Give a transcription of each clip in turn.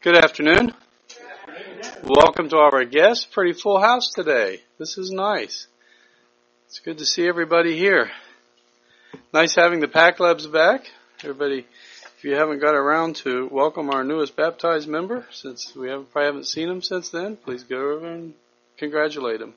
Good afternoon. Welcome to our guests. Pretty full house today. This is nice. It's good to see everybody here. Nice having the Pack Labs back. Everybody, if you haven't got around to welcome our newest baptized member, since we probably haven't seen him since then, please go over and congratulate him.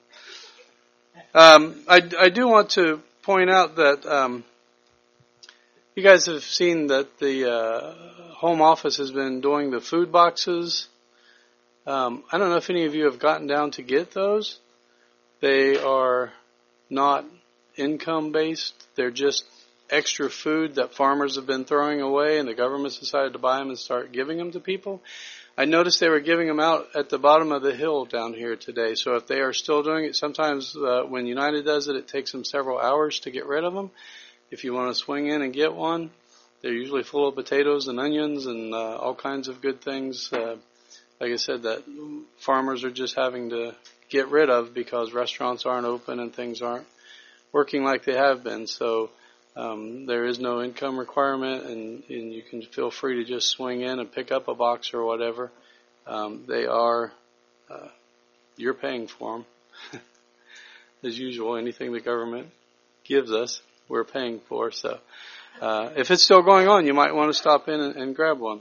I do want to point out that you guys have seen that the home office has been doing the food boxes. I don't know if any of you have gotten down to get those. They are not income-based. They're just extra food that farmers have been throwing away, and the government's decided to buy them and start giving them to people. I noticed they were giving them out at the bottom of the hill down here today. So if they are still doing it, sometimes when United does it, it takes them several hours to get rid of them. If you want to swing in and get one, they're usually full of potatoes and onions and all kinds of good things. Like I said, that farmers are just having to get rid of because restaurants aren't open and things aren't working like they have been. So there is no income requirement, and you can feel free to just swing in and pick up a box or whatever. They are, you're paying for them. As usual, anything the government gives us, we're paying for. So if it's still going on, you might want to stop in and grab one.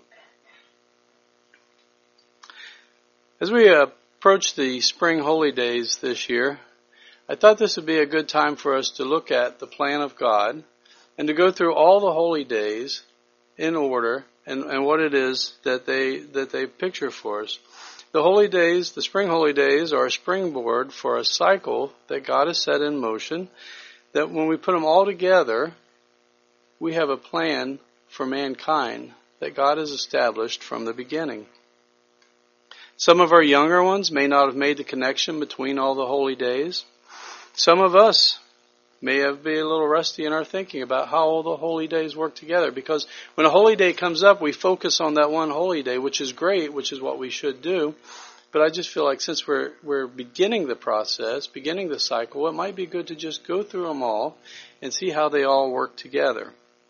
As we approach the spring holy days this year, I thought this would be a good time for us to look at the plan of God and to go through all the holy days in order and what it is that they picture for us. The holy days, the spring holy days, are a springboard for a cycle that God has set in motion, that when we put them all together, we have a plan for mankind that God has established from the beginning. Some of our younger ones may not have made the connection between all the holy days. Some of us may be a little rusty in our thinking about how all the holy days work together, because when a holy day comes up, we focus on that one holy day, which is great, which is what we should do. But I just feel like since we're beginning the process, beginning the cycle, it might be good to just go through them all and see how they all work together.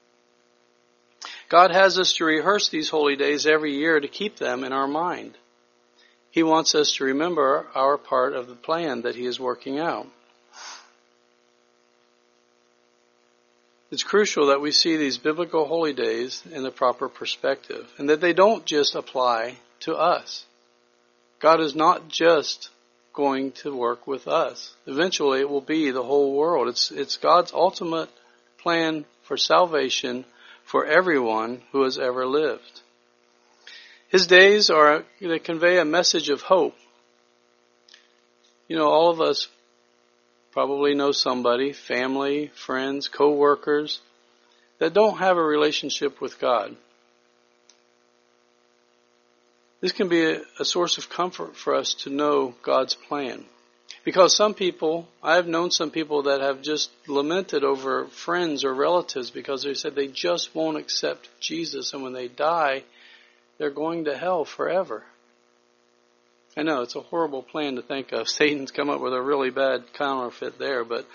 God has us to rehearse these holy days every year to keep them in our mind. He wants us to remember our part of the plan that He is working out. It's crucial that we see these biblical holy days in the proper perspective, and that they don't just apply to us. God is not just going to work with us. Eventually it will be the whole world. It's God's ultimate plan for salvation for everyone who has ever lived. His days they convey a message of hope. You know, all of us probably know somebody, family, friends, co-workers, that don't have a relationship with God. This can be a source of comfort for us to know God's plan. Because I have known some people that have just lamented over friends or relatives because they said they just won't accept Jesus, and when they die, they're going to hell forever. I know, it's a horrible plan to think of. Satan's come up with a really bad counterfeit there, but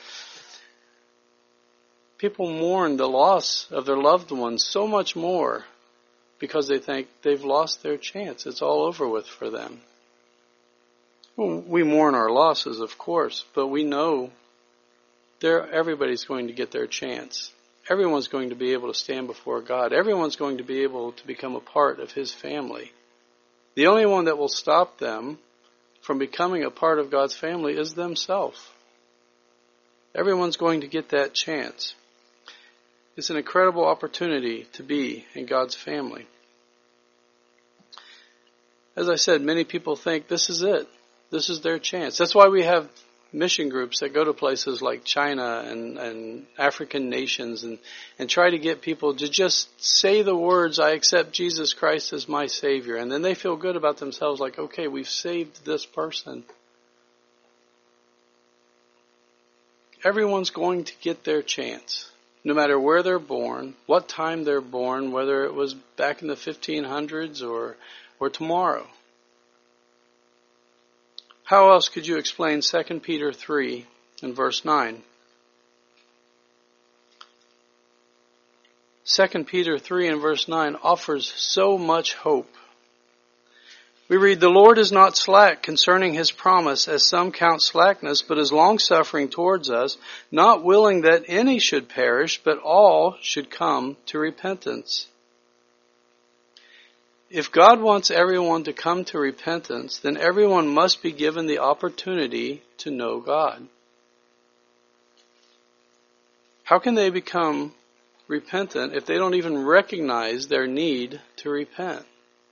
people mourn the loss of their loved ones so much more because they think they've lost their chance. It's all over with for them. Well, we mourn our losses, of course, but we know everybody's going to get their chance. Everyone's going to be able to stand before God. Everyone's going to be able to become a part of His family. The only one that will stop them from becoming a part of God's family is themselves. Everyone's going to get that chance. It's an incredible opportunity to be in God's family. As I said, many people think this is it. This is their chance. That's why we have mission groups that go to places like China and African nations and try to get people to just say the words, I accept Jesus Christ as my Savior. And then they feel good about themselves, like, okay, we've saved this person. Everyone's going to get their chance, no matter where they're born, what time they're born, whether it was back in the 1500s or tomorrow. How else could you explain 2 Peter 3 and verse 9? 2 Peter 3 and verse 9 offers so much hope. We read, "The Lord is not slack concerning his promise, as some count slackness, but is longsuffering towards us, not willing that any should perish, but all should come to repentance." If God wants everyone to come to repentance, then everyone must be given the opportunity to know God. How can they become repentant if they don't even recognize their need to repent?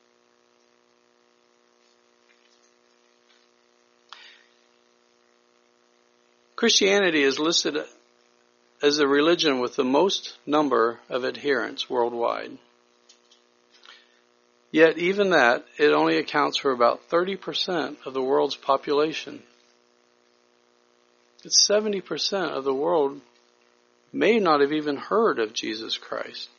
Christianity is listed as the religion with the most number of adherents worldwide. Yet even that, it only accounts for about 30% of the world's population. It's 70% of the world may not have even heard of Jesus Christ.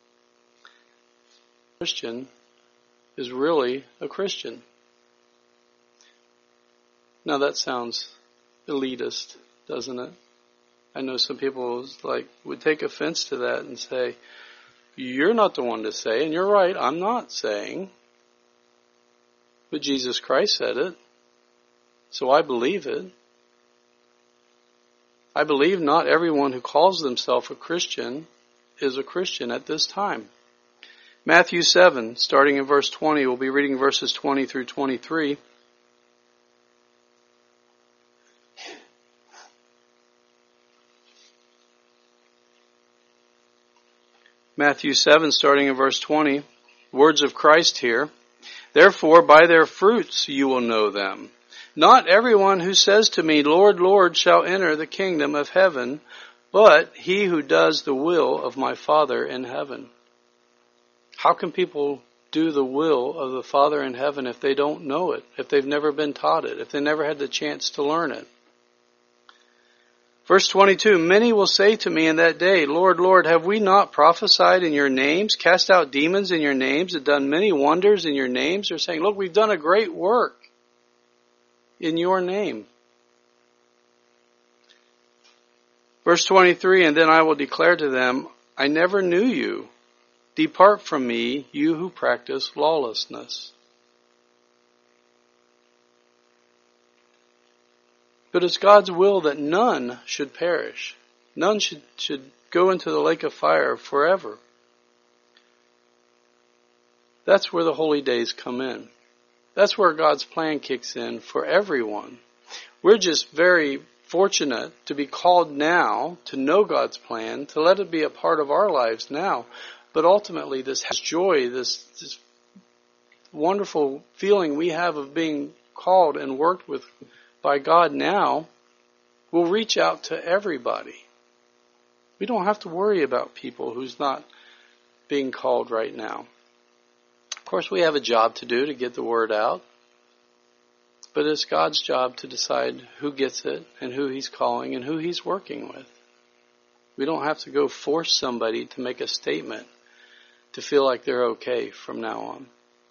A Christian is really a Christian. Now that sounds elitist, doesn't it? I know some people would take offense to that and say, "You're not the one to say," and you're right, I'm not saying. But Jesus Christ said it, so I believe it. I believe not everyone who calls themselves a Christian is a Christian at this time. Matthew 7, starting in verse 20, we'll be reading verses 20 through 23. Matthew 7, starting in verse 20, words of Christ here. "Therefore, by their fruits you will know them. Not everyone who says to me, 'Lord, Lord,' shall enter the kingdom of heaven, but he who does the will of my Father in heaven." How can people do the will of the Father in heaven if they don't know it, if they've never been taught it, if they never had the chance to learn it? Verse 22, "Many will say to me in that day, 'Lord, Lord, have we not prophesied in your names, cast out demons in your names, and done many wonders in your names?'" They're saying, "Look, we've done a great work in your name." Verse 23, "And then I will declare to them, 'I never knew you. Depart from me, you who practice lawlessness.'" But it's God's will that none should perish. None should go into the lake of fire forever. That's where the holy days come in. That's where God's plan kicks in for everyone. We're just very fortunate to be called now to know God's plan, to let it be a part of our lives now. But ultimately, this joy, this wonderful feeling we have of being called and worked with by God now will reach out to everybody. We don't have to worry about people who's not being called right now. Of course, we have a job to do to get the word out, but it's God's job to decide who gets it and who He's calling and who He's working with. We don't have to go force somebody to make a statement to feel like they're okay from now on.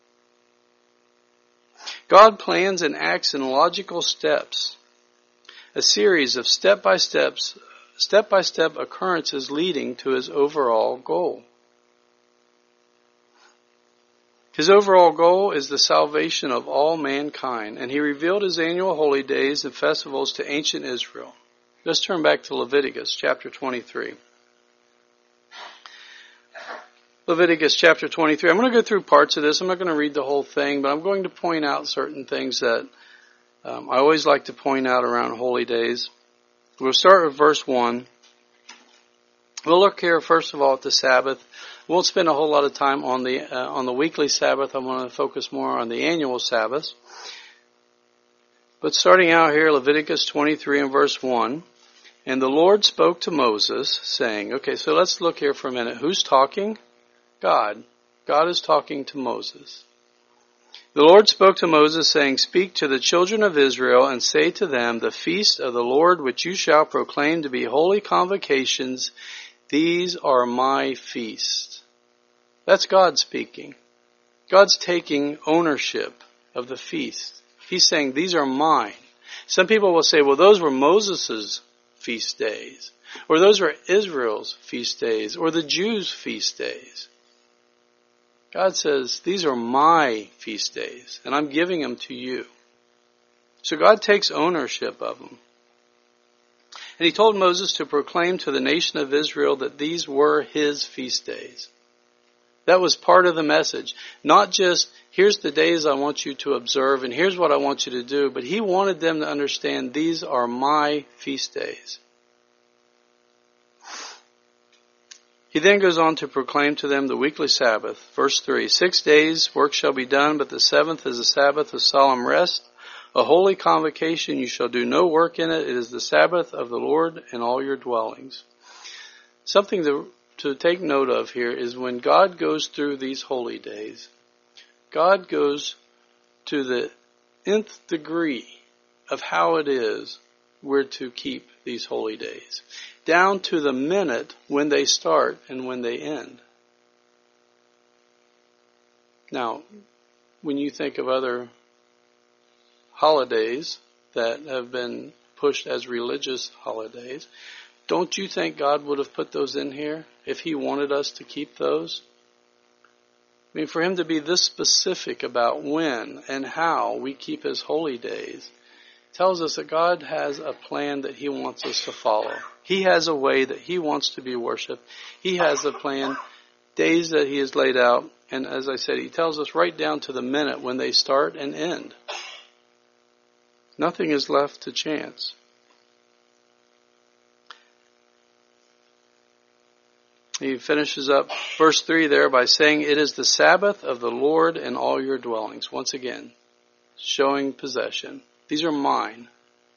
God plans and acts in logical steps, a series of step-by-step occurrences leading to His overall goal. His overall goal is the salvation of all mankind, and He revealed His annual holy days and festivals to ancient Israel. Let's turn back to Leviticus chapter 23. Leviticus chapter 23. I'm going to go through parts of this. I'm not going to read the whole thing, but I'm going to point out certain things that I always like to point out around holy days. We'll start with verse 1. We'll look here first of all at the Sabbath. We won't spend a whole lot of time on the weekly Sabbath. I want to focus more on the annual Sabbath. But starting out here, Leviticus 23 and verse 1. "And the Lord spoke to Moses, saying," okay, so let's look here for a minute. Who's talking? God. God is talking to Moses. "The Lord spoke to Moses, saying, 'Speak to the children of Israel, and say to them, the feast of the Lord which you shall proclaim to be holy convocations, these are my feasts.'" That's God speaking. God's taking ownership of the feast. He's saying, these are mine. Some people will say, well, those were Moses' feast days, or those were Israel's feast days, or the Jews' feast days. God says, these are my feast days, and I'm giving them to you. So God takes ownership of them. And he told Moses to proclaim to the nation of Israel that these were his feast days. That was part of the message. Not just, here's the days I want you to observe, and here's what I want you to do, but he wanted them to understand these are my feast days. He then goes on to proclaim to them the weekly Sabbath. Verse 3, 6 days work shall be done, but the seventh is a Sabbath of solemn rest, a holy convocation. You shall do no work in it. It is the Sabbath of the Lord in all your dwellings. Something to take note of here is when God goes through these holy days, God goes to the nth degree of how it is we're to keep these holy days, down to the minute when they start and when they end. Now, when you think of other holidays that have been pushed as religious holidays, don't you think God would have put those in here if he wanted us to keep those? I mean, for him to be this specific about when and how we keep his holy days tells us that God has a plan that he wants us to follow. He has a way that he wants to be worshipped. He has a plan, days that he has laid out. And as I said, he tells us right down to the minute when they start and end. Nothing is left to chance. He finishes up verse 3 there by saying, it is the Sabbath of the Lord in all your dwellings. Once again, showing possession. These are mine.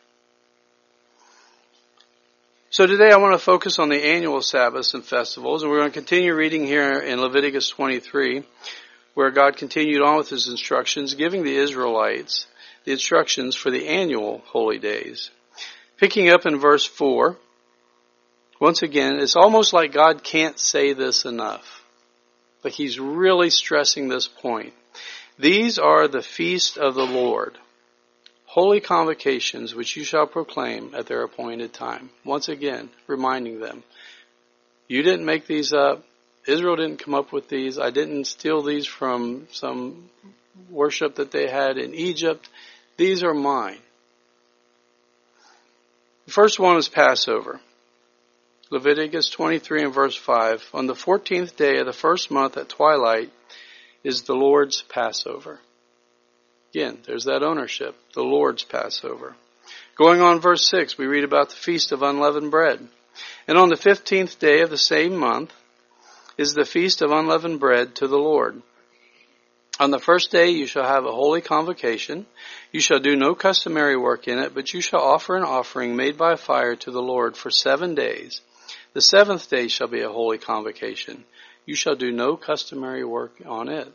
So today I want to focus on the annual Sabbaths and festivals, and we're going to continue reading here in Leviticus 23, where God continued on with his instructions, giving the Israelites the instructions for the annual holy days. Picking up in verse 4, once again, it's almost like God can't say this enough. Like he's really stressing this point. These are the feast of the Lord, holy convocations which you shall proclaim at their appointed time. Once again, reminding them, you didn't make these up. Israel didn't come up with these. I didn't steal these from some worship that they had in Egypt. These are mine. The first one is Passover. Leviticus 23 and verse 5. On the 14th day of the first month at twilight is the Lord's Passover. Again, there's that ownership, the Lord's Passover. Going on verse 6, we read about the Feast of Unleavened Bread. And on the 15th day of the same month is the Feast of Unleavened Bread to the Lord. On the first day you shall have a holy convocation. You shall do no customary work in it, but you shall offer an offering made by fire to the Lord for 7 days. The seventh day shall be a holy convocation. You shall do no customary work on it.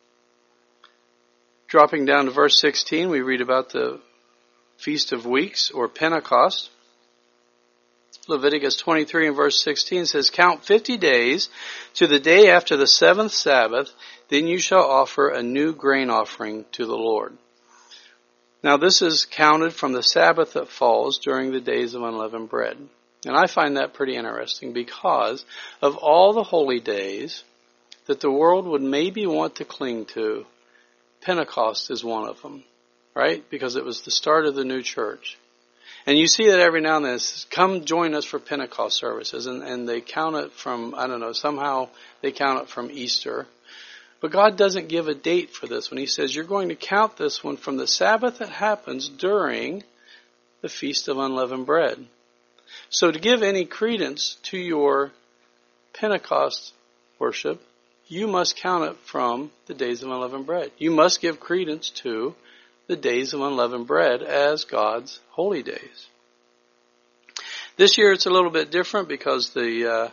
Dropping down to verse 16, we read about the Feast of Weeks, or Pentecost. Leviticus 23 and verse 16 says, count 50 days to the day after the seventh Sabbath, then you shall offer a new grain offering to the Lord. Now this is counted from the Sabbath that falls during the days of unleavened bread. And I find that pretty interesting because of all the holy days that the world would maybe want to cling to, Pentecost is one of them, right? Because it was the start of the new church. And you see that every now and then, it's, come join us for Pentecost services. And they count it from, I don't know, somehow they count it from Easter. But God doesn't give a date for this one. He says, you're going to count this one from the Sabbath that happens during the Feast of Unleavened Bread. So to give any credence to your Pentecost worship, you must count it from the days of unleavened bread. You must give credence to the days of unleavened bread as God's holy days. This year it's a little bit different because the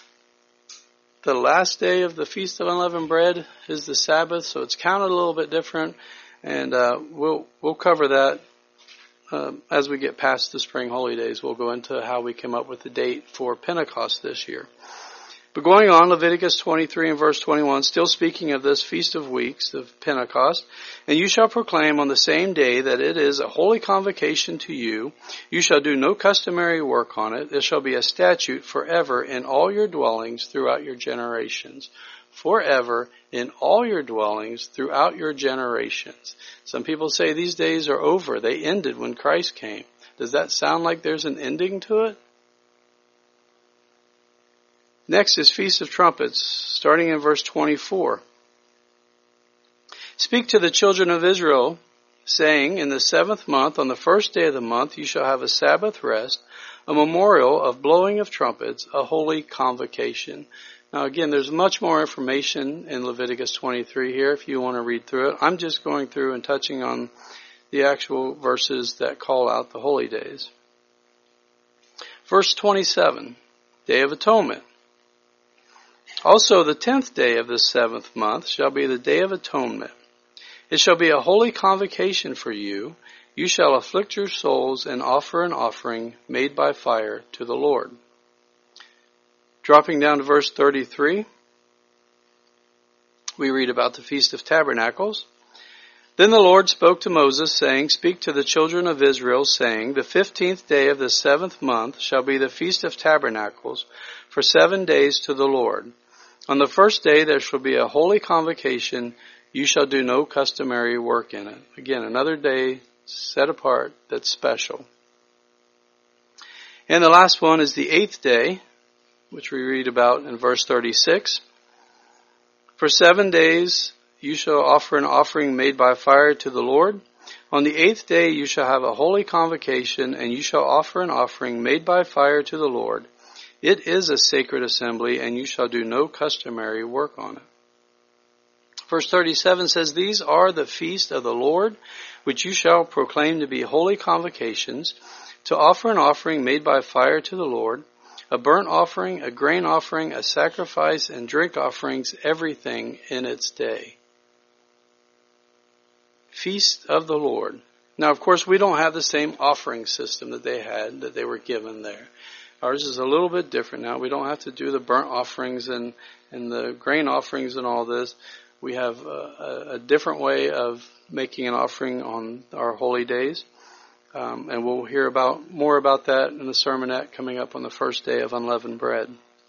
last day of the Feast of Unleavened Bread is the Sabbath, so it's counted a little bit different, and we'll cover that as we get past the spring holy days. We'll go into how we came up with the date for Pentecost this year. But going on, Leviticus 23 and verse 21, still speaking of this Feast of Weeks of Pentecost, and you shall proclaim on the same day that it is a holy convocation to you. You shall do no customary work on it. It shall be a statute forever in all your dwellings throughout your generations. forever in all your dwellings throughout your generations. Some people say these days are over. They ended when Christ came. Does that sound like there's an ending to it? Next is Feast of Trumpets, starting in verse 24. Speak to the children of Israel, saying, in the 7th month, on the 1st day of the month, you shall have a Sabbath rest, a memorial of blowing of trumpets, a holy convocation. Now again, there's much more information in Leviticus 23 here if you want to read through it. I'm just going through and touching on the actual verses that call out the holy days. Verse 27, Day of Atonement. Also the 10th day of the 7th month shall be the Day of Atonement. It shall be a holy convocation for you. You shall afflict your souls and offer an offering made by fire to the Lord. Dropping down to verse 33, we read about the Feast of Tabernacles. Then the Lord spoke to Moses, saying, Speak to the children of Israel, saying, The 15th day of the 7th month shall be the Feast of Tabernacles, for 7 days to the Lord. On the 1st day there shall be a holy convocation. You shall do no customary work in it. Again, another day set apart that's special. And the last one is the 8th day, which we read about in verse 36. For 7 days you shall offer an offering made by fire to the Lord. On the 8th day you shall have a holy convocation, and you shall offer an offering made by fire to the Lord. It is a sacred assembly, and you shall do no customary work on it. Verse 37 says, These are the feast of the Lord, which you shall proclaim to be holy convocations, to offer an offering made by fire to the Lord, a burnt offering, a grain offering, a sacrifice, and drink offerings, everything in its day. Feast of the Lord. Now, of course, we don't have the same offering system that they had, that they were given there. Ours is a little bit different now. We don't have to do the burnt offerings and the grain offerings and all this. We have a different way of making an offering on our holy days. And we'll hear more about that in the sermonette coming up on the 1st day of unleavened bread.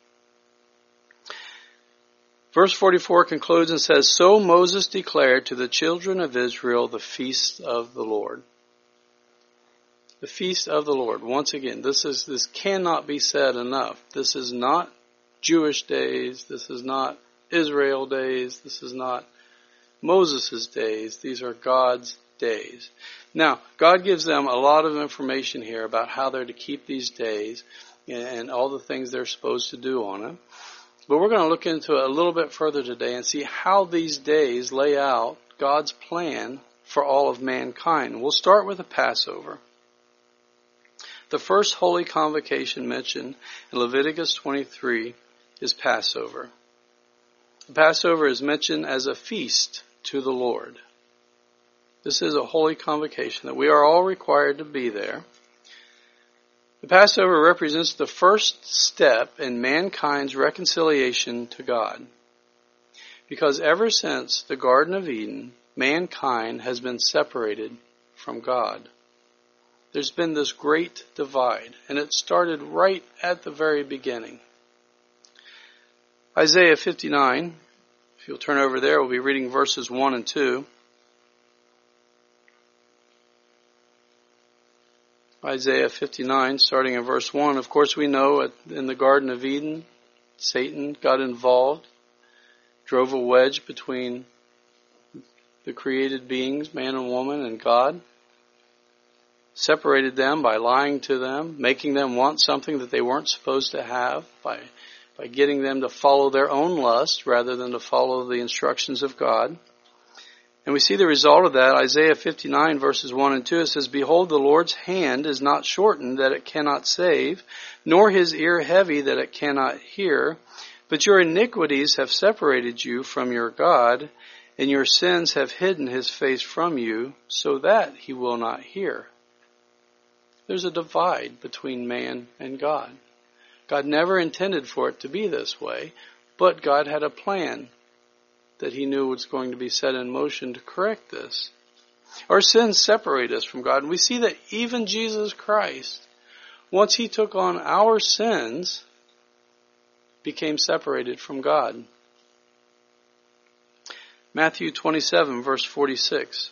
Verse 44 concludes and says, So Moses declared to the children of Israel the feast of the Lord. The feast of the Lord. Once again, this cannot be said enough. This is not Jewish days. This is not Israel days. This is not Moses' days. These are God's days. Now, God gives them a lot of information here about how they're to keep these days and all the things they're supposed to do on it. But we're going to look into it a little bit further today and see how these days lay out God's plan for all of mankind. We'll start with the Passover. The first holy convocation mentioned in Leviticus 23 is Passover. The Passover is mentioned as a feast to the Lord. This is a holy convocation that we are all required to be there. The Passover represents the first step in mankind's reconciliation to God. Because ever since the Garden of Eden, mankind has been separated from God. There's been this great divide, and it started right at the very beginning. Isaiah 59, if you'll turn over there, we'll be reading verses 1 and 2. Isaiah 59, starting in verse 1. Of course, we know in the Garden of Eden, Satan got involved, drove a wedge between the created beings, man and woman, and God, separated them by lying to them, making them want something that they weren't supposed to have, by getting them to follow their own lust rather than to follow the instructions of God. And we see the result of that. Isaiah 59 verses 1 and 2, it says, Behold, the Lord's hand is not shortened that it cannot save, nor his ear heavy that it cannot hear. But your iniquities have separated you from your God, and your sins have hidden his face from you, so that he will not hear. There's a divide between man and God. God never intended for it to be this way, but God had a plan that he knew was going to be set in motion to correct this. Our sins separate us from God, and we see that even Jesus Christ, once he took on our sins, became separated from God. Matthew 27, verse 46.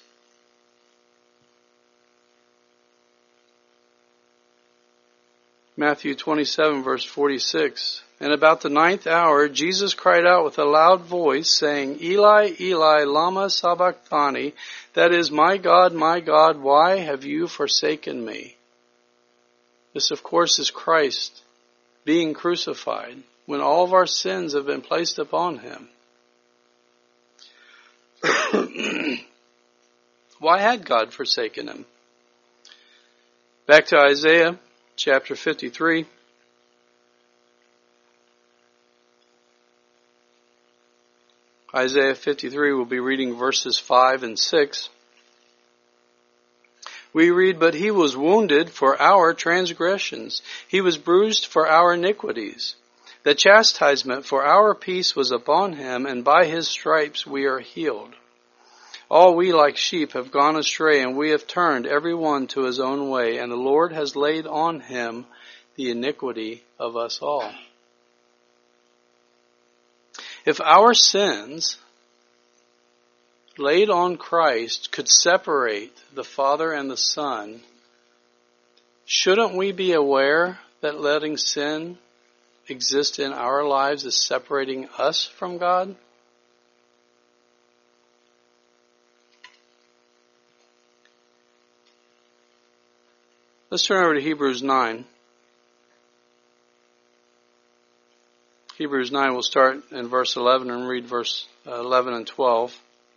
Matthew 27, verse 46. And about the 9th hour, Jesus cried out with a loud voice, saying, Eli, Eli, lama sabachthani, that is, my God, why have you forsaken me? This, of course, is Christ being crucified when all of our sins have been placed upon him. Why had God forsaken him? Back to Isaiah chapter 53. Isaiah 53, we'll be reading verses 5 and 6. We read, But he was wounded for our transgressions. He was bruised for our iniquities. The chastisement for our peace was upon him, and by his stripes we are healed. All we like sheep have gone astray, and we have turned every one to his own way, and the Lord has laid on him the iniquity of us all. If our sins laid on Christ could separate the Father and the Son, shouldn't we be aware that letting sin exist in our lives is separating us from God? Let's turn over to Hebrews 9. Hebrews 9, we'll start in verse 11 and read verse 11 and 12.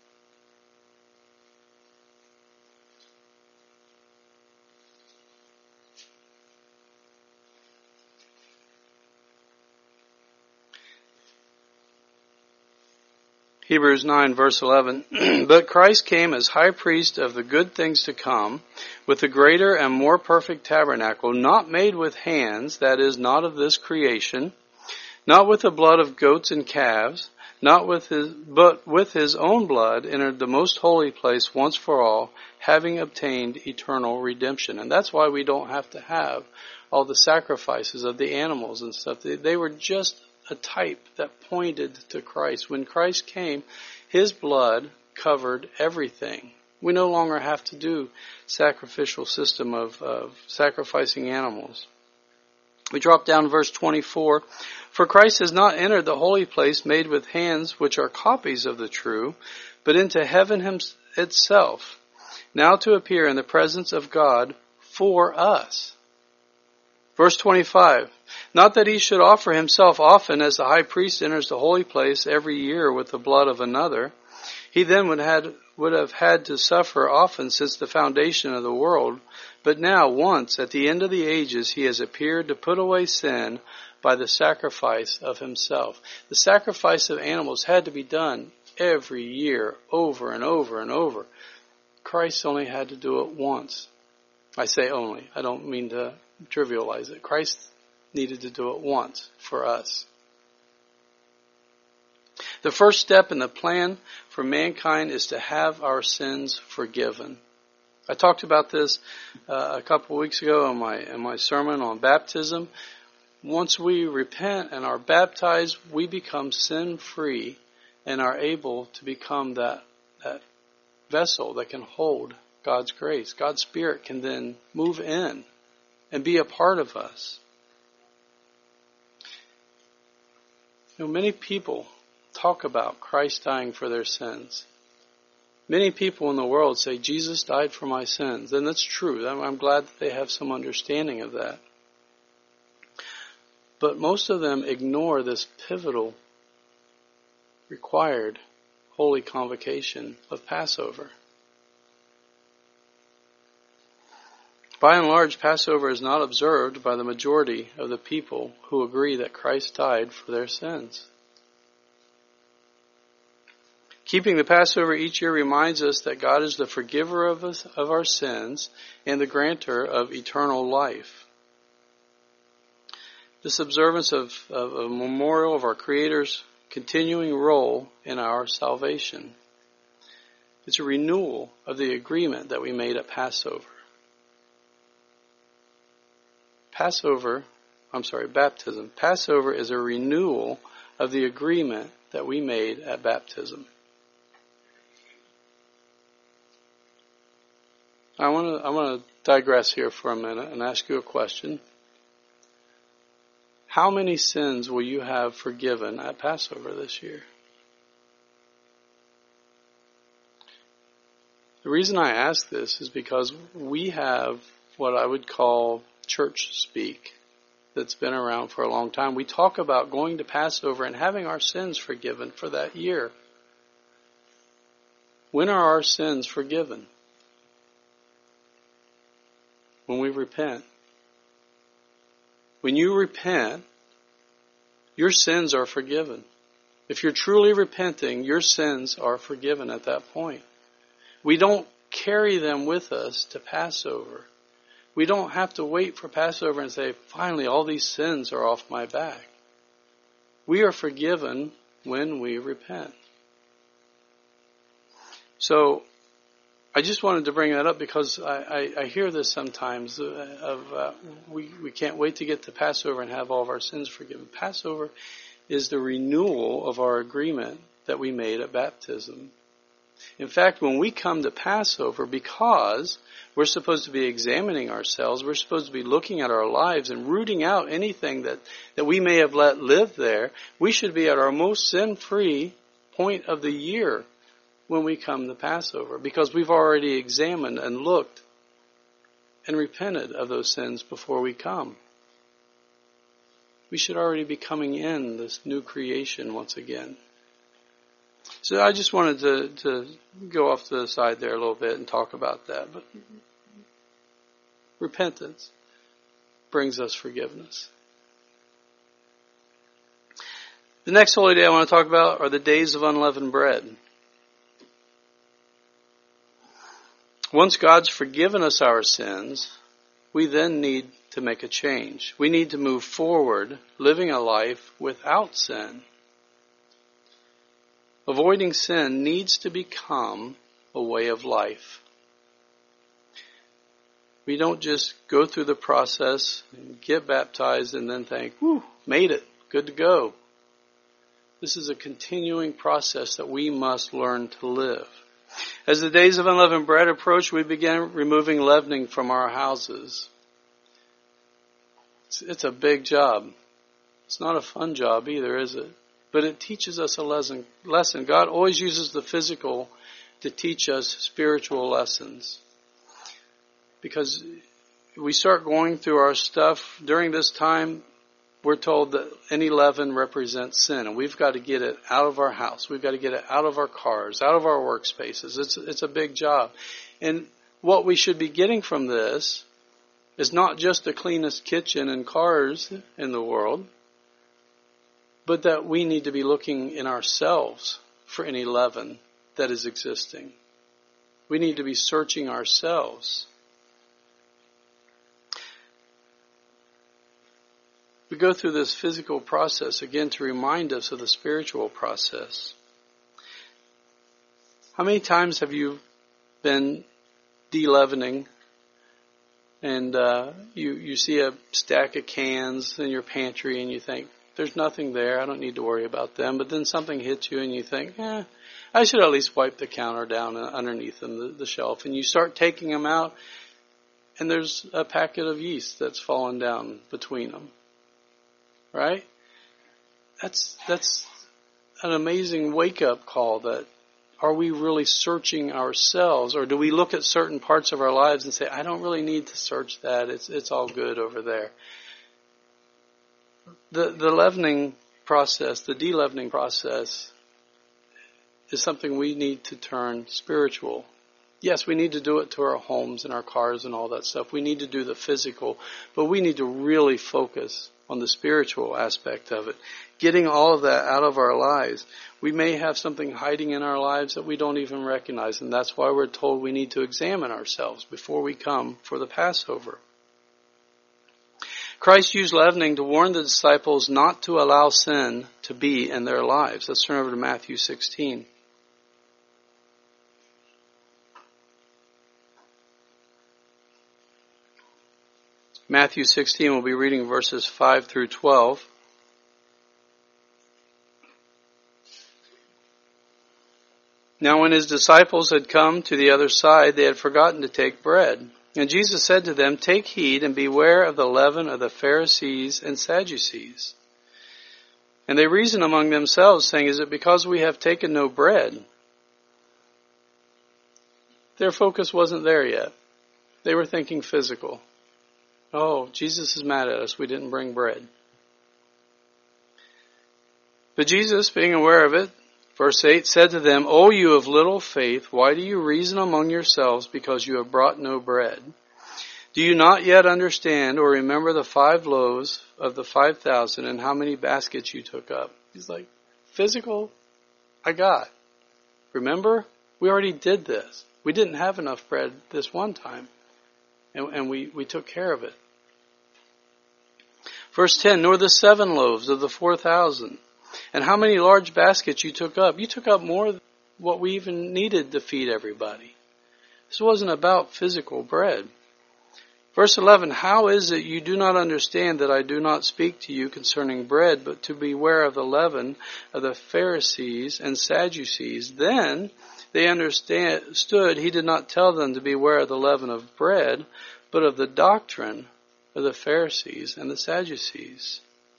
Hebrews 9, verse 11. But Christ came as high priest of the good things to come, with the greater and more perfect tabernacle, not made with hands, that is, not of this creation, not with the blood of goats and calves, but with his own blood entered the most holy place once for all, having obtained eternal redemption. And that's why we don't have to have all the sacrifices of the animals and stuff. They were just a type that pointed to Christ. When Christ came, his blood covered everything. We no longer have to do sacrificial system of sacrificing animals. We drop down to verse 24. For Christ has not entered the holy place made with hands, which are copies of the true, but into heaven itself, now to appear in the presence of God for us. Verse 25. Not that he should offer himself often, as the high priest enters the holy place every year with the blood of another. He then would have had to suffer often since the foundation of the world. But now, once, at the end of the ages, he has appeared to put away sin by the sacrifice of himself. The sacrifice of animals had to be done every year, over and over and over. Christ only had to do it once. I say only. I don't mean to trivialize it. Christ needed to do it once for us. The first step in the plan for mankind is to have our sins forgiven. I talked about this a couple of weeks ago in my sermon on baptism. Once we repent and are baptized, we become sin-free and are able to become that vessel that can hold God's grace. God's Spirit can then move in and be a part of us. You know, many people talk about Christ dying for their sins. Many people in the world say, Jesus died for my sins. And that's true. I'm glad that they have some understanding of that. But most of them ignore this pivotal, required, holy convocation of Passover. By and large, Passover is not observed by the majority of the people who agree that Christ died for their sins. Keeping the Passover each year reminds us that God is the forgiver of our sins and the grantor of eternal life. This observance of a memorial of our Creator's continuing role in our salvation. It's a renewal of the agreement that we made at Passover. Baptism. Passover is a renewal of the agreement that we made at baptism. I want to digress here for a minute and ask you a question. How many sins will you have forgiven at Passover this year? The reason I ask this is because we have what I would call church speak that's been around for a long time. We talk about going to Passover and having our sins forgiven for that year. When are our sins forgiven? When we repent. When you repent, your sins are forgiven. If you're truly repenting, your sins are forgiven at that point. We don't carry them with us to Passover. We don't have to wait for Passover and say, finally, all these sins are off my back. We are forgiven when we repent. So, I just wanted to bring that up because I hear this sometimes we can't wait to get to Passover and have all of our sins forgiven. Passover is the renewal of our agreement that we made at baptism. In fact, when we come to Passover, because we're supposed to be examining ourselves, we're supposed to be looking at our lives and rooting out anything that we may have let live there, we should be at our most sin-free point of the year when we come to Passover, because we've already examined and looked and repented of those sins before we come. We should already be coming in this new creation once again. So I just wanted to go off to the side there a little bit and talk about that. But repentance brings us forgiveness. The next holy day I want to talk about are the days of unleavened bread. Once God's forgiven us our sins, we then need to make a change. We need to move forward, living a life without sin. Avoiding sin needs to become a way of life. We don't just go through the process, and get baptized, and then think, whew, made it, good to go. This is a continuing process that we must learn to live. As the days of unleavened bread approach, we began removing leavening from our houses. It's a big job. It's not a fun job either, is it? But it teaches us a lesson. God always uses the physical to teach us spiritual lessons. Because we start going through our stuff during this time, we're told that any leaven represents sin, and we've got to get it out of our house. We've got to get it out of our cars, out of our workspaces. It's a big job. And what we should be getting from this is not just the cleanest kitchen and cars in the world, but that we need to be looking in ourselves for any leaven that is existing. We need to be searching ourselves. We go through this physical process again to remind us of the spiritual process. How many times have you been de-leavening and you see a stack of cans in your pantry and you think, there's nothing there, I don't need to worry about them. But then something hits you and you think, I should at least wipe the counter down underneath them, the shelf. And you start taking them out and there's a packet of yeast that's fallen down between them. Right? That's an amazing wake-up call. That are we really searching ourselves, or do we look at certain parts of our lives and say, I don't really need to search that, it's all good over there. The leavening process, the de-leavening process, is something we need to turn spiritual. Yes, we need to do it to our homes and our cars and all that stuff. We need to do the physical, but we need to really focus on the spiritual aspect of it. Getting all of that out of our lives. We may have something hiding in our lives that we don't even recognize, and that's why we're told we need to examine ourselves before we come for the Passover. Christ used leavening to warn the disciples not to allow sin to be in their lives. Let's turn over to Matthew 16. Matthew 16, we'll be reading verses 5 through 12. Now when his disciples had come to the other side, they had forgotten to take bread. And Jesus said to them, "Take heed and beware of the leaven of the Pharisees and Sadducees." And they reasoned among themselves, saying, "Is it because we have taken no bread?" Their focus wasn't there yet. They were thinking physical. Oh, Jesus is mad at us. We didn't bring bread. But Jesus, being aware of it, verse 8, said to them, "O you of little faith, why do you reason among yourselves because you have brought no bread? Do you not yet understand or remember the 5 loaves of the 5,000 and how many baskets you took up?" He's like, physical, I got. Remember? We already did this. We didn't have enough bread this one time. And we took care of it. Verse 10, "Nor the 7 loaves of the 4,000. And how many large baskets you took up? You took up more than what we even needed to feed everybody." This wasn't about physical bread. Verse 11, "How is it you do not understand that I do not speak to you concerning bread, but to beware of the leaven of the Pharisees and Sadducees?" Then they understood he did not tell them to beware of the leaven of bread, but of the doctrine of the Pharisees and the Sadducees.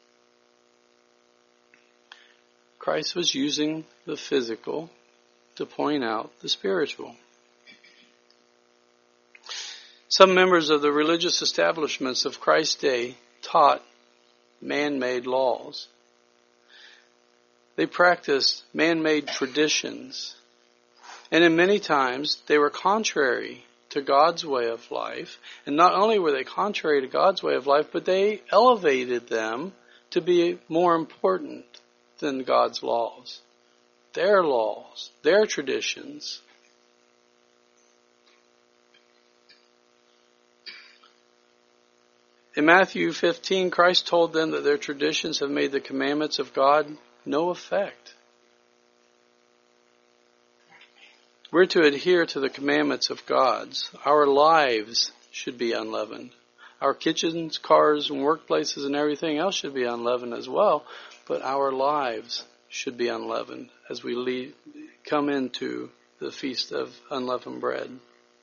Christ was using the physical to point out the spiritual. Some members of the religious establishments of Christ's day taught man-made laws. They practiced man-made traditions. And in many times, they were contrary to God's way of life. And not only were they contrary to God's way of life, but they elevated them to be more important than God's laws, their traditions. In Matthew 15, Christ told them that their traditions have made the commandments of God no effect. We're to adhere to the commandments of God. Our lives should be unleavened. Our kitchens, cars, and workplaces and everything else should be unleavened as well. But our lives should be unleavened as we come into the Feast of Unleavened Bread.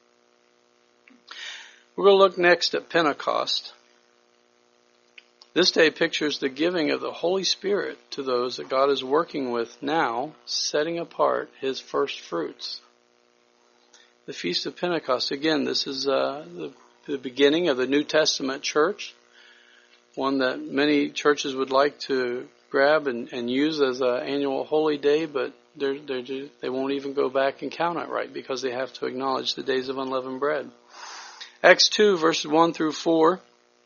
We're going to look next at Pentecost. This day pictures the giving of the Holy Spirit to those that God is working with now, setting apart His first fruits. The Feast of Pentecost, again, this is the beginning of the New Testament church, one that many churches would like to grab and use as an annual holy day, but they won't even go back and count it right because they have to acknowledge the days of unleavened bread. Acts 2, verses 1 through 4.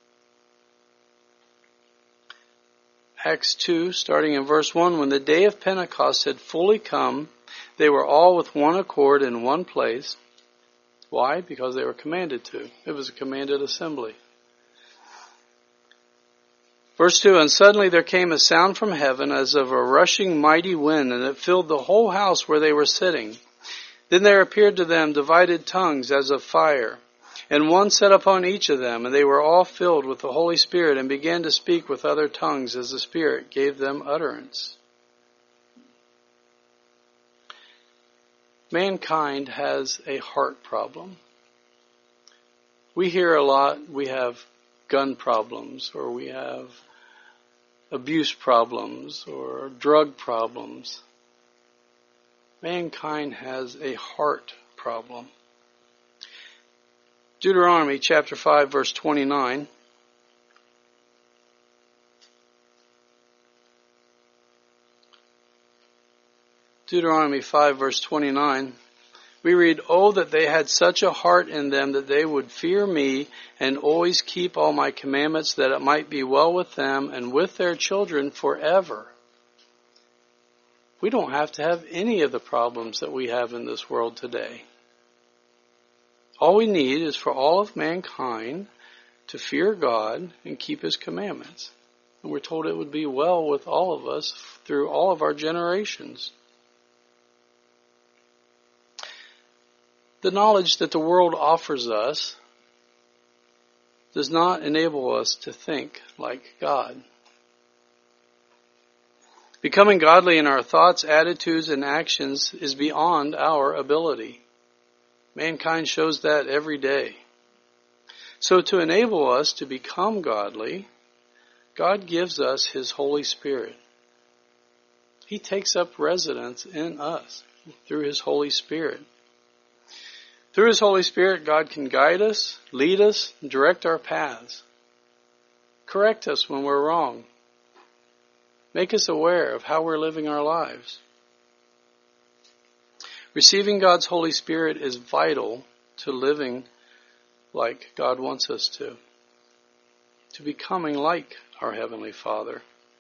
Acts 2, starting in verse 1, "When the day of Pentecost had fully come, they were all with one accord in one place." Why? Because they were commanded to. It was a commanded assembly. Verse 2, "And suddenly there came a sound from heaven as of a rushing mighty wind, and it filled the whole house where they were sitting. Then there appeared to them divided tongues as of fire, and one sat upon each of them, and they were all filled with the Holy Spirit and began to speak with other tongues as the Spirit gave them utterance." Mankind has a heart problem. We hear a lot, we have gun problems, or we have abuse problems, or drug problems. Mankind has a heart problem. Deuteronomy chapter 5, verse 29. Deuteronomy 5, verse 29. We read, "Oh, that they had such a heart in them that they would fear me and always keep all my commandments, that it might be well with them and with their children forever." We don't have to have any of the problems that we have in this world today. All we need is for all of mankind to fear God and keep His commandments. And we're told it would be well with all of us through all of our generations. The knowledge that the world offers us does not enable us to think like God. Becoming godly in our thoughts, attitudes, and actions is beyond our ability. Mankind shows that every day. So to enable us to become godly, God gives us His Holy Spirit. He takes up residence in us through His Holy Spirit. Through His Holy Spirit, God can guide us, lead us, and direct our paths. Correct us when we're wrong. Make us aware of how we're living our lives. Receiving God's Holy Spirit is vital to living like God wants us to becoming like our Heavenly Father.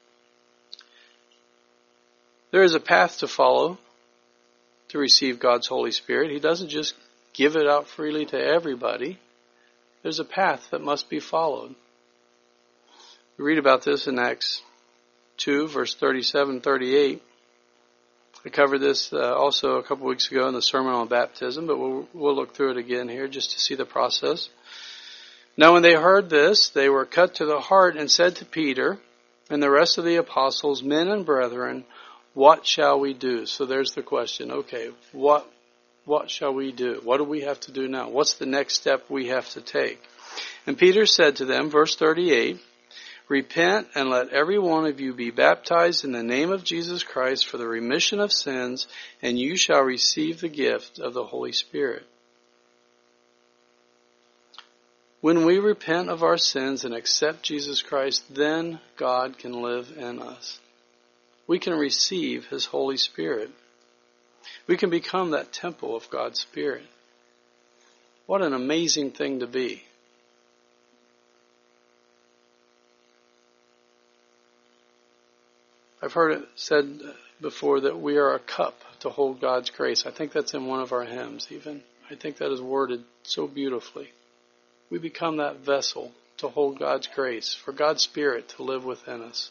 There is a path to follow to receive God's Holy Spirit. He doesn't just give it out freely to everybody. There's a path that must be followed. We read about this in Acts 2, verse 37-38. I covered this also a couple weeks ago in the Sermon on Baptism, but we'll look through it again here just to see the process. Now when they heard this, they were cut to the heart and said to Peter and the rest of the apostles, "Men and brethren, what shall we do?" So there's the question. Okay, what shall we do? What do we have to do now? What's the next step we have to take? And Peter said to them, verse 38, "Repent and let every one of you be baptized in the name of Jesus Christ for the remission of sins, and you shall receive the gift of the Holy Spirit." When we repent of our sins and accept Jesus Christ, then God can live in us. We can receive His Holy Spirit. We can become that temple of God's Spirit. What an amazing thing to be. I've heard it said before that we are a cup to hold God's grace. I think that's in one of our hymns even. I think that is worded so beautifully. We become that vessel to hold God's grace, for God's Spirit to live within us.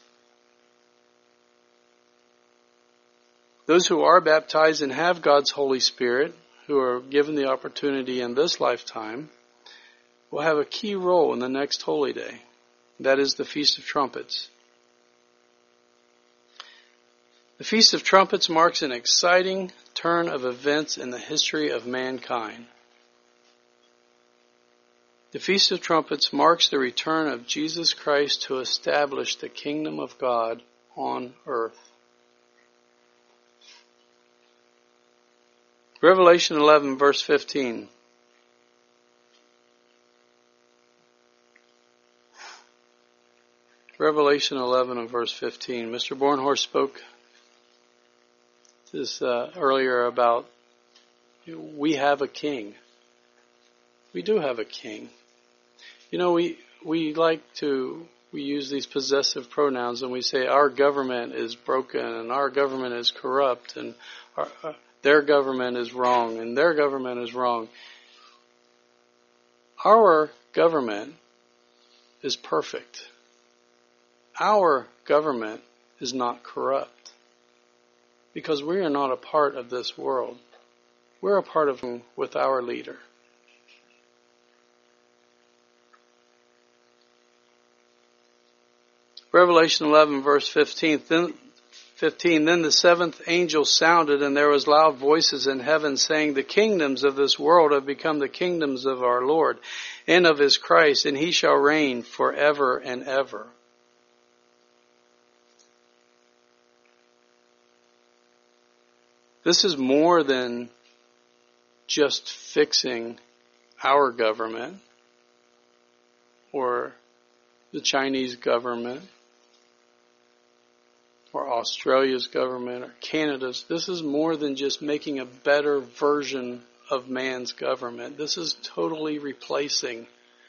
Those who are baptized and have God's Holy Spirit, who are given the opportunity in this lifetime, will have a key role in the next holy day. That is the Feast of Trumpets. The Feast of Trumpets marks an exciting turn of events in the history of mankind. The Feast of Trumpets marks the return of Jesus Christ to establish the kingdom of God on earth. Revelation 11, verse 15. Revelation 11 and verse 15. Mr. Bornhorst spoke this earlier about we have a king. We do have a king. You know, we use these possessive pronouns and we say our government is broken and our government is corrupt and their government is wrong and their government is wrong. Our government is perfect. Our government is not corrupt because we are not a part of this world. We're a part of it with our leader. Revelation 11 verse 15. Then the seventh angel sounded, and there was loud voices in heaven saying, "The kingdoms of this world have become the kingdoms of our Lord and of His Christ, and He shall reign forever and ever." This is more than just fixing our government or the Chinese government or Australia's government or Canada's. This is more than just making a better version of man's government. This is totally replacing.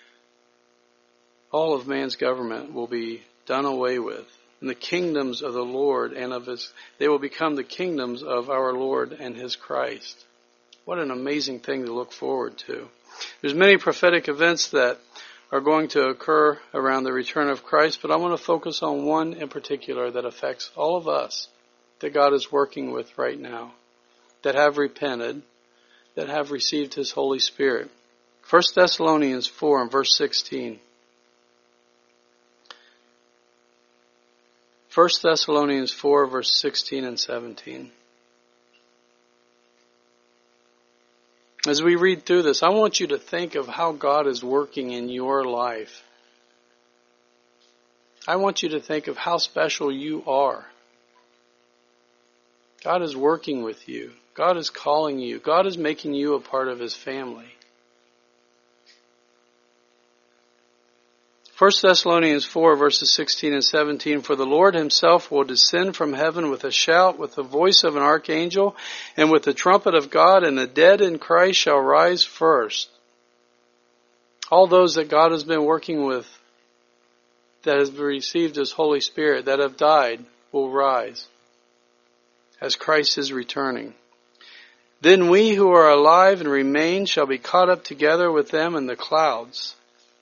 All of man's government will be done away with. And the kingdoms of the Lord and of His, they will become the kingdoms of our Lord and His Christ. What an amazing thing to look forward to. There's many prophetic events that are going to occur around the return of Christ, but I want to focus on one in particular that affects all of us, that God is working with right now, that have repented, that have received His Holy Spirit. 1 Thessalonians 4 and verse 16. 1 Thessalonians 4, verse 16 and 17. As we read through this, I want you to think of how God is working in your life. I want you to think of how special you are. God is working with you. God is calling you. God is making you a part of His family. 1 Thessalonians 4, verses 16 and 17, For the Lord Himself will descend from heaven with a shout, with the voice of an archangel, and with the trumpet of God, and the dead in Christ shall rise first. All those that God has been working with, that have received His Holy Spirit, that have died, will rise as Christ is returning. Then we who are alive and remain shall be caught up together with them in the clouds.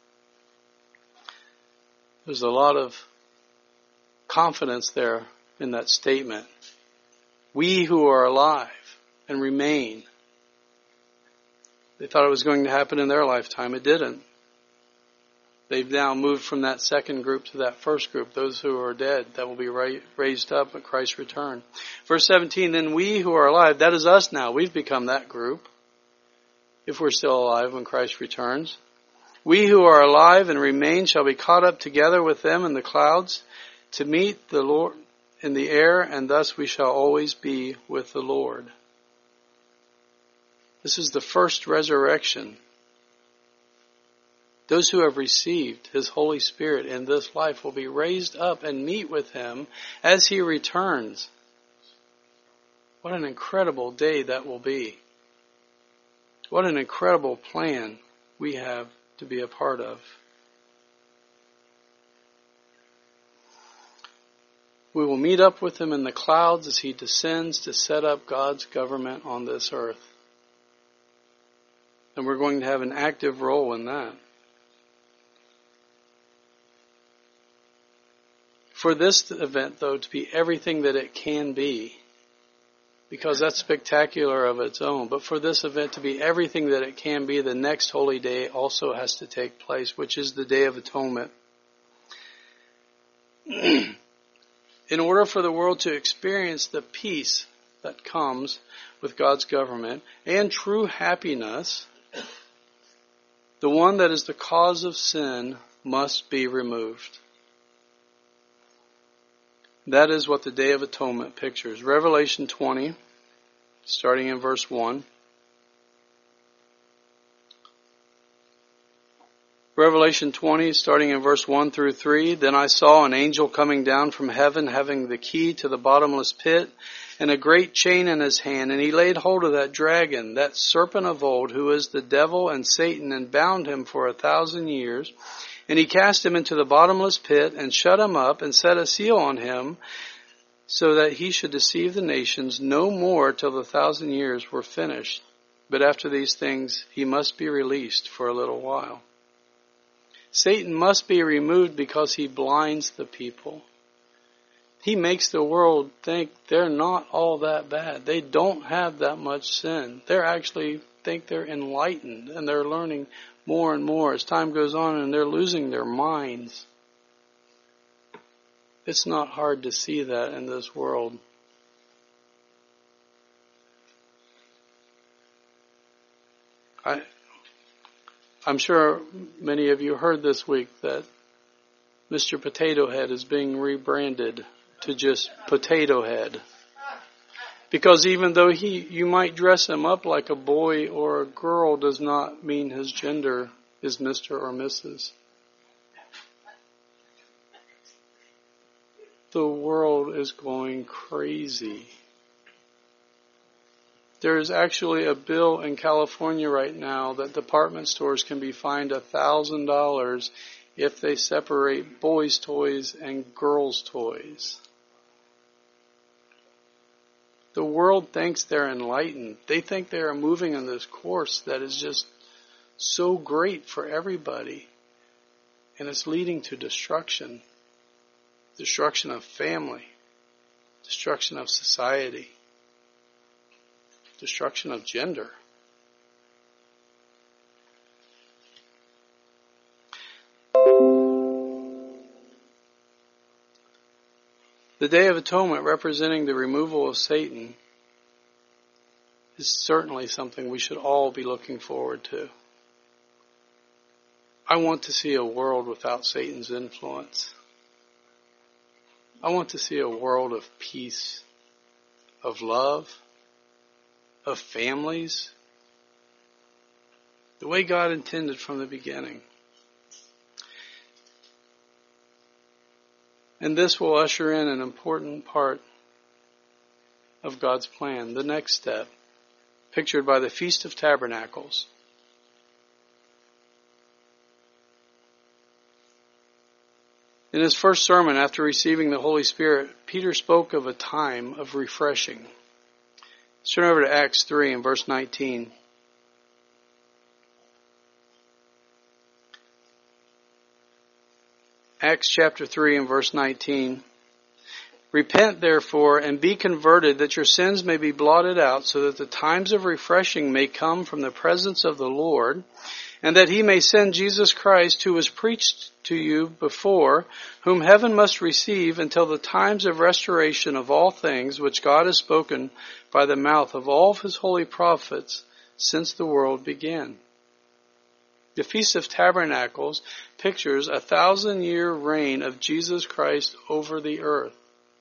There's a lot of confidence there in that statement. We who are alive and remain. They thought it was going to happen in their lifetime. It didn't. They've now moved from that second group to that first group, those who are dead, that will be raised up at Christ's return. Verse 17, Then we who are alive, that is us now. We've become that group, if we're still alive when Christ returns. We who are alive and remain shall be caught up together with them in the clouds to meet the Lord in the air, and thus we shall always be with the Lord. This is the first resurrection. Those who have received His Holy Spirit in this life will be raised up and meet with Him as He returns. What an incredible day that will be. What an incredible plan we have to be a part of. We will meet up with Him in the clouds as He descends to set up God's government on this earth. And we're going to have an active role in that. For this event, though, to be everything that it can be, because that's spectacular of its own, but for this event to be everything that it can be, the next holy day also has to take place, which is the Day of Atonement. In order for the world to experience the peace that comes with God's government and true happiness, the one that is the cause of sin must be removed. That is what the Day of Atonement pictures. Revelation 20, starting in verse 1. Revelation 20, starting in verse 1 through 3. Then I saw an angel coming down from heaven, having the key to the bottomless pit, and a great chain in his hand. And he laid hold of that dragon, that serpent of old, who is the devil and Satan, and bound him for 1,000 years. And he cast him into the bottomless pit, and shut him up, and set a seal on him, so that he should deceive the nations no more till the 1,000 years were finished. But after these things he must be released for a little while. Satan must be removed because he blinds the people. He makes the world think they're not all that bad. They don't have that much sin. They actually think they're enlightened, and they're learning more and more as time goes on, and they're losing their minds. It's not hard to see that in this world. I'm sure many of you heard this week that Mr. Potato Head is being rebranded to just Potato Head. Because even though you might dress him up like a boy or a girl, does not mean his gender is Mr. or Mrs. The world is going crazy. There is actually a bill in California right now that department stores can be fined $1,000 if they separate boys' toys and girls' toys. The world thinks they're enlightened. They think they are moving on this course that is just so great for everybody. And it's leading to destruction. Destruction of family. Destruction of society. Destruction of gender. The Day of Atonement, representing the removal of Satan, is certainly something we should all be looking forward to. I want to see a world without Satan's influence. I want to see a world of peace, of love, of families, the way God intended from the beginning. And this will usher in an important part of God's plan, the next step, pictured by the Feast of Tabernacles. In his first sermon after receiving the Holy Spirit, Peter spoke of a time of refreshing. Let's turn over to Acts 3 and verse 19. Acts chapter 3 and verse 19. Repent therefore and be converted, that your sins may be blotted out, so that the times of refreshing may come from the presence of the Lord, and that he may send Jesus Christ, who was preached to you before, whom heaven must receive until the times of restoration of all things, which God has spoken by the mouth of all of his holy prophets since the world began. The Feast of Tabernacles pictures 1,000-year reign of Jesus Christ over the earth.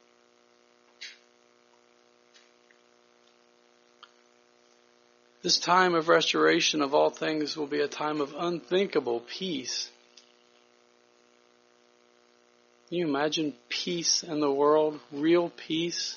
This time of restoration of all things will be a time of unthinkable peace. Can you imagine peace in the world? Real peace?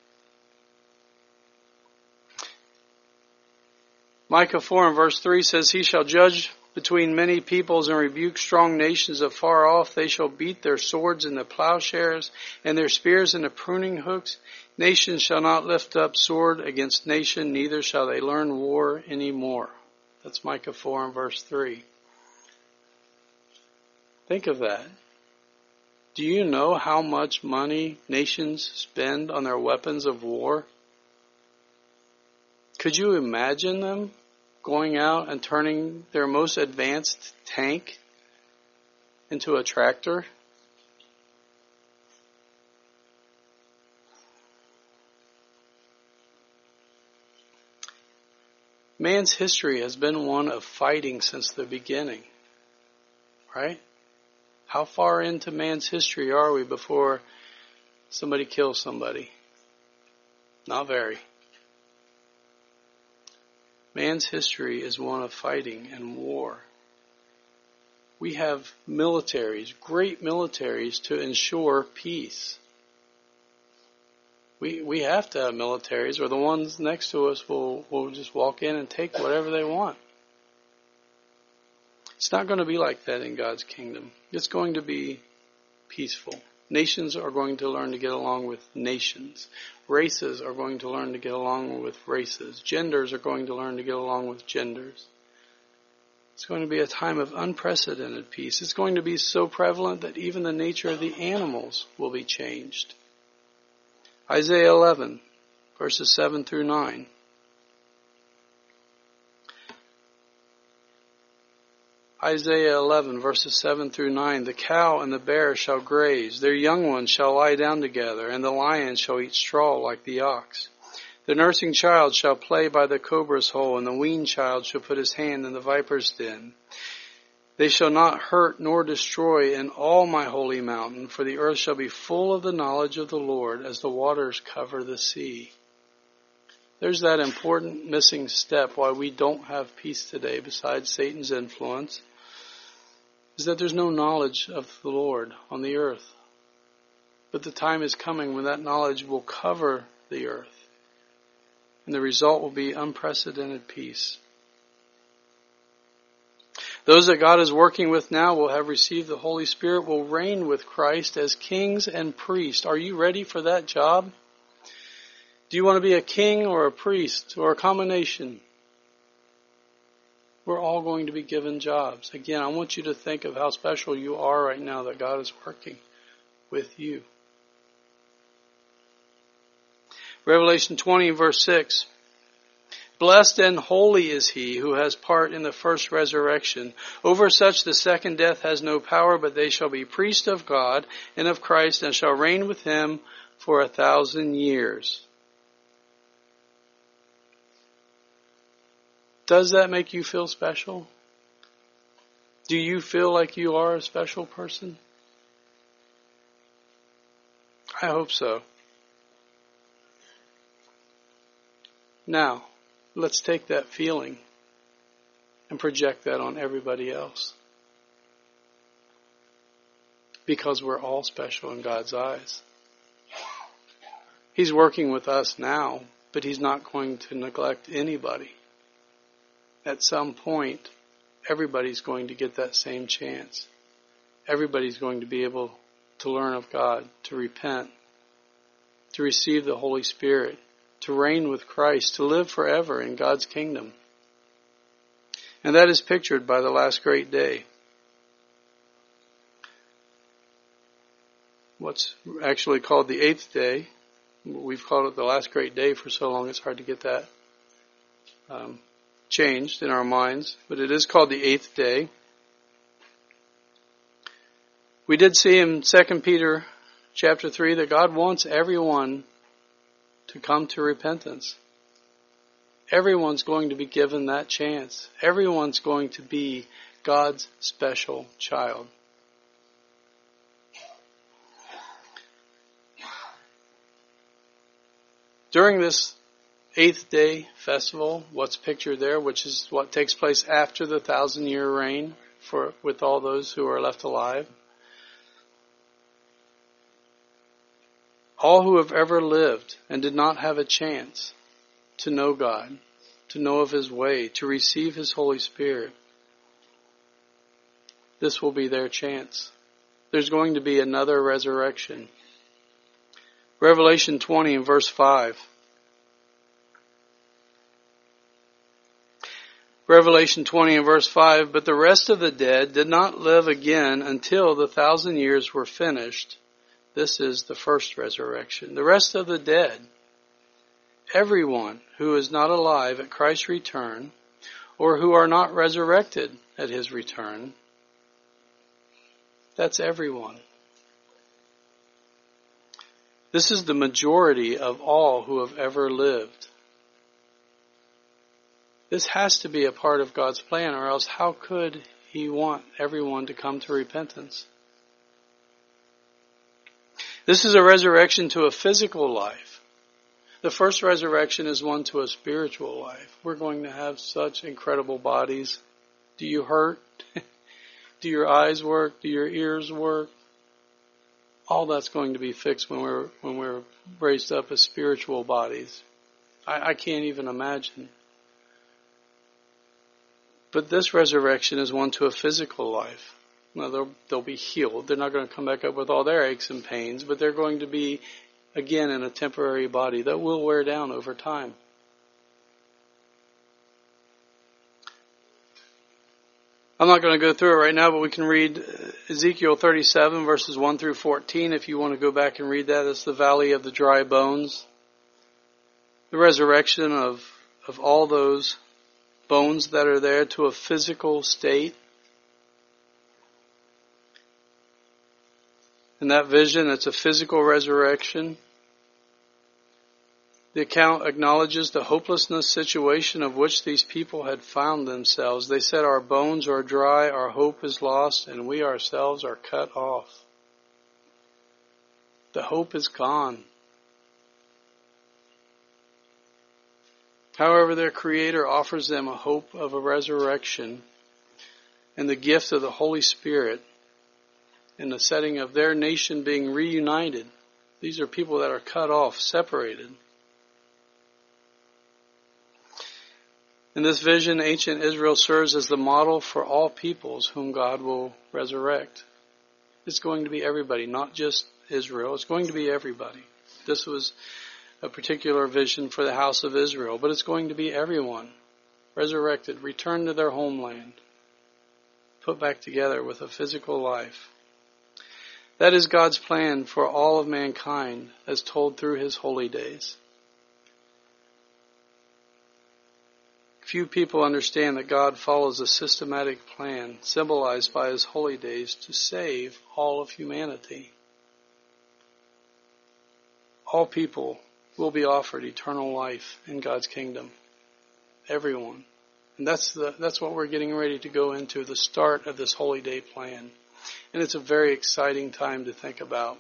Micah 4 and verse 3 says, He shall judge between many peoples and rebuke strong nations afar off. They shall beat their swords into plowshares and their spears into pruning hooks. Nation shall not lift up sword against nation, neither shall they learn war any more. That's Micah 4 and verse 3. Think of that. Do you know how much money nations spend on their weapons of war? Could you imagine them going out and turning their most advanced tank into a tractor? Man's history has been one of fighting since the beginning, right? How far into man's history are we before somebody kills somebody? Not very. Man's history is one of fighting and war. We have militaries, great militaries, to ensure peace. We have to have militaries, or the ones next to us will just walk in and take whatever they want. It's not going to be like that in God's kingdom. It's going to be peaceful. Nations are going to learn to get along with nations. Races are going to learn to get along with races. Genders are going to learn to get along with genders. It's going to be a time of unprecedented peace. It's going to be so prevalent that even the nature of the animals will be changed. Isaiah 11, verses 7 through 9. Isaiah 11, verses 7 through 9. The cow and the bear shall graze, their young ones shall lie down together, and the lion shall eat straw like the ox. The nursing child shall play by the cobra's hole, and the weaned child shall put his hand in the viper's den. They shall not hurt nor destroy in all my holy mountain, for the earth shall be full of the knowledge of the Lord as the waters cover the sea. There's that important missing step why we don't have peace today besides Satan's influence, is that there's no knowledge of the Lord on the earth. But the time is coming when that knowledge will cover the earth, and the result will be unprecedented peace. Those that God is working with now will have received the Holy Spirit, will reign with Christ as kings and priests. Are you ready for that job? Do you want to be a king or a priest or a combination? We're all going to be given jobs. Again, I want you to think of how special you are right now that God is working with you. Revelation 20, verse 6. Blessed and holy is he who has part in the first resurrection. Over such the second death has no power, but they shall be priests of God and of Christ, and shall reign with him for 1,000 years. Does that make you feel special? Do you feel like you are a special person? I hope so. Now, let's take that feeling and project that on everybody else. Because we're all special in God's eyes. He's working with us now, but He's not going to neglect anybody. At some point, everybody's going to get that same chance. Everybody's going to be able to learn of God, to repent, to receive the Holy Spirit, to reign with Christ, to live forever in God's kingdom. And that is pictured by the last great day. What's actually called the 8th day. We've called it the last great day for so long it's hard to get that changed in our minds. But it is called the 8th day. We did see in 2 Peter chapter 3 that God wants everyone to come to repentance. Everyone's going to be given that chance. Everyone's going to be God's special child. During this 8th day festival, what's pictured there, which is what takes place after the 1,000-year reign with all those who are left alive, all who have ever lived and did not have a chance to know God, to know of His way, to receive His Holy Spirit, this will be their chance. There's going to be another resurrection. Revelation 20 and verse 5. Revelation 20 and verse 5, but the rest of the dead did not live again until the 1,000 years were finished. This is the first resurrection. The rest of the dead, everyone who is not alive at Christ's return, or who are not resurrected at His return, that's everyone. This is the majority of all who have ever lived. This has to be a part of God's plan, or else how could He want everyone to come to repentance? This is a resurrection to a physical life. The first resurrection is one to a spiritual life. We're going to have such incredible bodies. Do you hurt? Do your eyes work? Do your ears work? All that's going to be fixed when we're raised up as spiritual bodies. I can't even imagine. But this resurrection is one to a physical life. Now they'll be healed. They're not going to come back up with all their aches and pains, but they're going to be, again, in a temporary body that will wear down over time. I'm not going to go through it right now, but we can read Ezekiel 37 verses 1 through 14 if you want to go back and read that. It's the valley of the dry bones. The resurrection of all those bones that are there to a physical state. In that vision, it's a physical resurrection. The account acknowledges the hopelessness situation of which these people had found themselves. They said, our bones are dry, our hope is lost, and we ourselves are cut off. The hope is gone. However, their Creator offers them a hope of a resurrection and the gift of the Holy Spirit in the setting of their nation being reunited. These are people that are cut off, separated. In this vision, ancient Israel serves as the model for all peoples whom God will resurrect. It's going to be everybody, not just Israel. It's going to be everybody. This was a particular vision for the house of Israel, but it's going to be everyone resurrected, returned to their homeland, put back together with a physical life. That is God's plan for all of mankind as told through His holy days. Few people understand that God follows a systematic plan symbolized by His holy days to save all of humanity. all people will be offered eternal life in God's kingdom. Everyone. And that's what we're getting ready to go into, the start of this Holy Day plan. And it's a very exciting time to think about.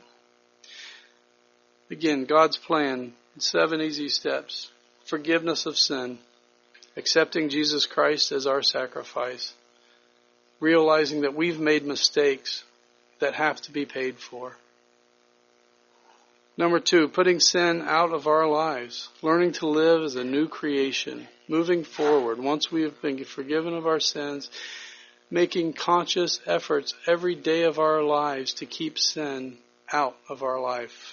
Again, God's plan, 7 easy steps. Forgiveness of sin. Accepting Jesus Christ as our sacrifice. Realizing that we've made mistakes that have to be paid for. Number 2, putting sin out of our lives. Learning to live as a new creation. Moving forward, once we have been forgiven of our sins, making conscious efforts every day of our lives to keep sin out of our life.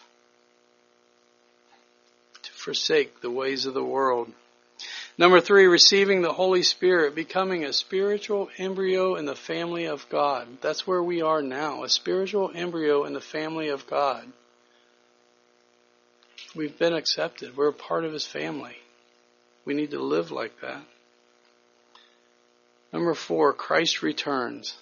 To forsake the ways of the world. Number 3, receiving the Holy Spirit, becoming a spiritual embryo in the family of God. That's where we are now, a spiritual embryo in the family of God. We've been accepted. We're a part of His family. We need to live like that. Number 4, Christ returns.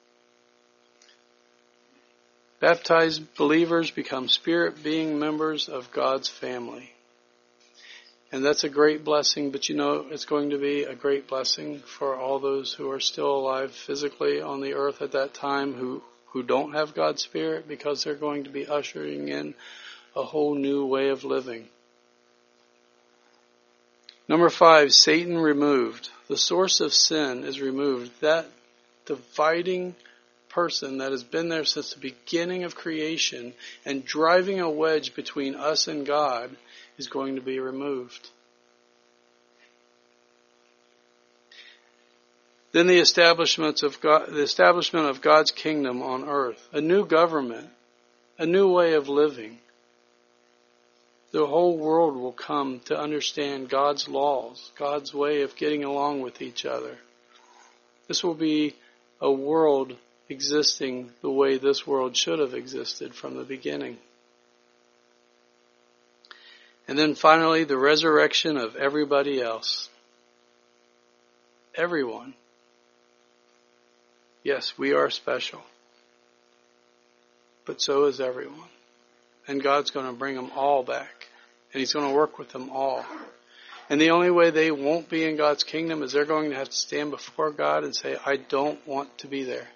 Baptized believers become spirit being members of God's family. And that's a great blessing, but it's going to be a great blessing for all those who are still alive physically on the earth at that time who don't have God's Spirit, because they're going to be ushering in a whole new way of living. Number 5, Satan removed. The source of sin is removed. That dividing person that has been there since the beginning of creation and driving a wedge between us and God is going to be removed. Then the establishment of God's kingdom on earth, a new government, a new way of living. The whole world will come to understand God's laws, God's way of getting along with each other. This will be a world existing the way this world should have existed from the beginning. And then finally, the resurrection of everybody else. Everyone. Yes, we are special. But so is everyone. And God's going to bring them all back. And He's going to work with them all. And the only way they won't be in God's kingdom is they're going to have to stand before God and say, I don't want to be there.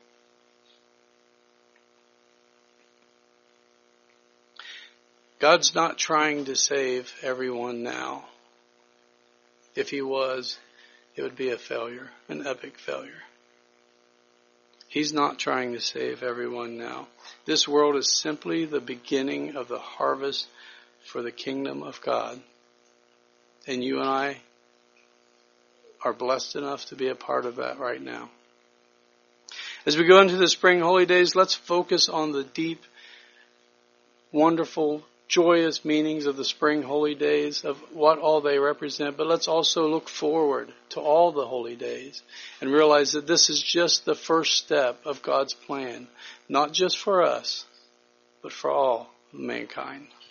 God's not trying to save everyone now. If He was, it would be a failure, an epic failure. He's not trying to save everyone now. This world is simply the beginning of the harvest for the kingdom of God. And you and I are blessed enough to be a part of that right now. As we go into the spring holy days, let's focus on the deep, wonderful, joyous meanings of the spring holy days, of what all they represent. But let's also look forward to all the holy days and realize that this is just the first step of God's plan, not just for us, but for all of mankind.